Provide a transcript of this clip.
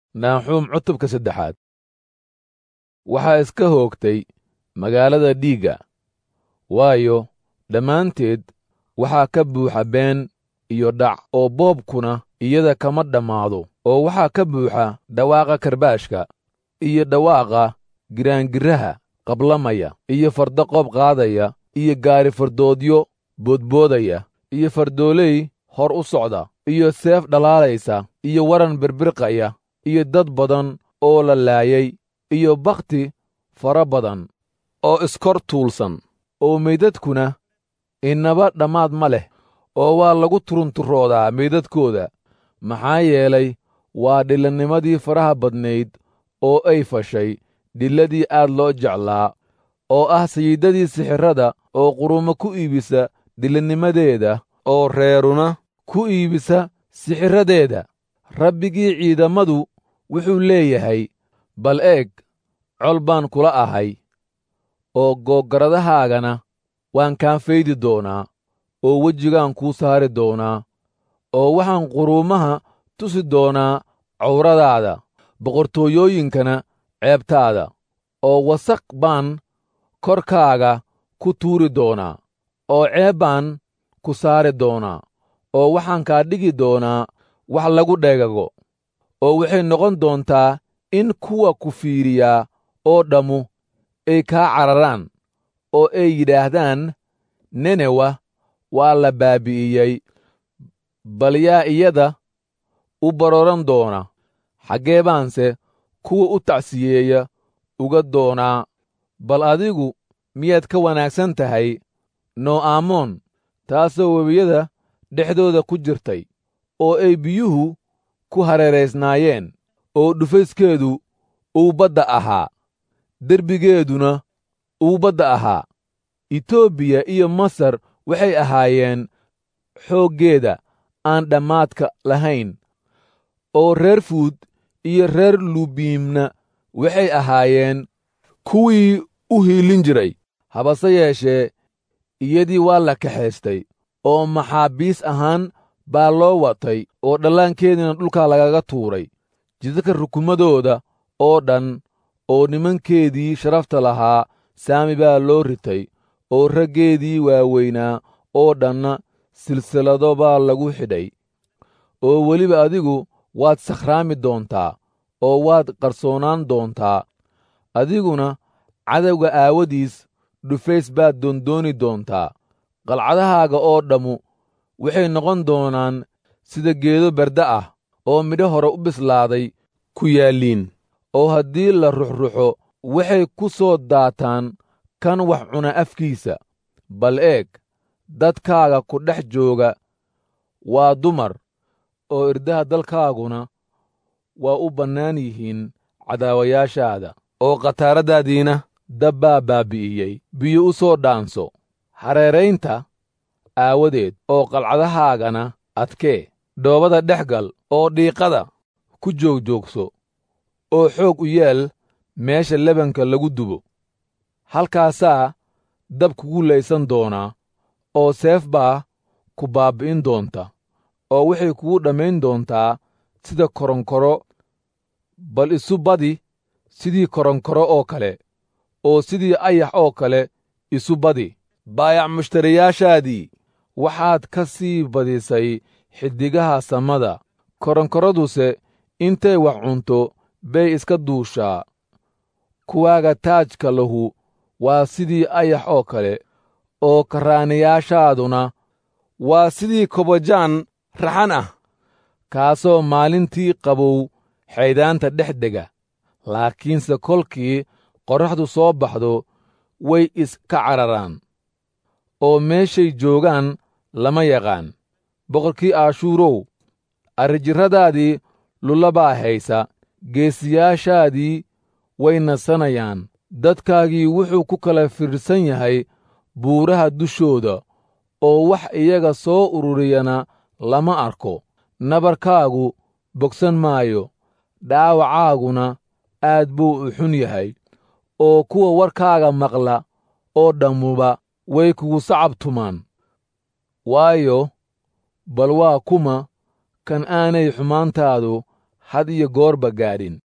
Naaxuum cutubka 3. Waxaa iska hoogtay magaalada dhiigga, waayo dhammaanteed waxaa ka buuxa been iyo dhac, oo boobkuna iyada kama dhammaado. Oo waxaa ka buuxa dhawaaqa karbaashka, iyo dhawaaqa giraangiraha qablamaya, iyo fardo qoob qaadaya, iyo gaari fardoodyo boodboodaya, iyo fardooley hor u socda, iyo seef dhalaalaysa, iyo waran birbirqaya, iyo dad badan oo la laayay, iyo bakhti fara badan oo iskor tuulsan, oo meydadkuna innaba dhammaad ma leh, oo waa lagu turunturoodaa meydadkooda. Maxaa yeelay waa dhilanimadii faraha badnayd oo ay fashay dhiladii aad loo jeclaa, oo ah sayidadii sixirrada oo quruumo ku iibisa dhilanimadeeda, oo reeruna ku iibisa sixirradeeda. Rabbigii ciidamadu wuxuu leeyahay, bal eeg, col baan kula ahay, oo googgaradahaagana waan kaa faydi doonaa, oo wejigaan kuu saari doonaa, oo waxaan quruumaha tusi doonaa cawradaada, boqortooyooyinkana ceebtaada, oo wasakh baan korkaaga ku tuuri doonaa, oo ceeb baan ku saari doonaa, oo waxaan kaa dhigi doonaa wax lagu dhegago. Oo waxay noqon doontaa in kuwa ku fiiriyaa oo dhammu ay kaa cararaan, oo ay yidhaahdaan, Nenewa waa la baabi'iyey. Bal yaa iyada u barooran doona? Xaggee baanse kuwa u tacsiyeeya uga doonaa? Bal adigu miyaad ka wanaagsan tahay Noo'amoon, taasoo webiyada dhexdooda ku jirtay, oo ay biyuhu ku hareeraysnaayeen, oo dhufayskeedu uu badda ahaa, derbigeeduna uu badda ahaa. Itoobiya iyo Masar waxay ahaayeen xooggeeda aan dhammaadka lahayn, oo reer Fuud iyo reer Lubiimna waxay ahaayeen kuwii u hiilin jiray. Habase yeeshee iyadii waa la kaxaystay, oo maxaabiis ahaan baa loo watay, oo dhallaankeediina dhulka lagaga tuuray. Jidadka rukumadooda oo dhan oo nimankeedii sharafta lahaa saami baa loo ritay, oo raggeedii waaweynaa oo dhanna silsilado baa lagu xidhay. Oo weliba adigu waad sakhraami doontaa, oo waad qarsoonaan doontaa. Adiguna cadowga aawadiis dhufays baad doondooni doontaa. Qalcadahaaga oo dhammu waxay noqon doonaan sida geedo berde ah oo midho hore u bislaaday ku yaalliin, oo haddii la ruxruxo waxay ku soo daataan kan wax cuna afkiisa. Bal eeg, dadkaaga ku dhex jooga waa dumar, oo irdaha dalkaaguna waa u bannaan yihiin cadaawayaashaada. Oo khataaradaadiina dab baa baabi'iyey. Biyo u soo dhaanso hareeraynta aawadeed, oo qalcadahaagana adkee. Dhoobada dhex gal oo dhiiqada ku joogjoogso, oo xoog u yeel meesha lebanka lagu dubo. Halkaasaa dab kugu laysan doonaa, oo seef baa ku baabbi'in doonta, oo waxay kugu dhammayn doontaa sida koronkoro. Bal isu badi sidii koronkoro oo kale, oo sidii ayax oo kale isu badi. Baayac mushtariyaashaadii waxaad ka sii badisay xiddigaha samada. Koronkoraduse intay wax cunto bay iska duushaa. Kuwaaga taajka lahu waa sidii ayax oo kale, oo karraanayaashaaduna waa sidii kobojaan raxan ah, kaasoo maalintii qabow xayddaanta dhex dega, laakiinse kolkii qorraxdu soo baxdo way iska cararaan, oo meeshay joogaan lama yaqaan. Boqorkii Ashuurow, arrijirradaadii lulla baa haysa, geesiyaashaadii way nasanayaan. Dadkaagii wuxuu ku kala fiirsan yahay buuraha dushooda, oo wax iyaga soo ururiyana lama arko. Nabarkaagu bogsan maayo, dhaawacaaguna aad buu u xun yahay, oo kuwa warkaaga maqla oo dhammuba way kugu sacab tumaan. Waayo bal waa kuma kan aanay xumaantaadu had iyo goorba gaadhin.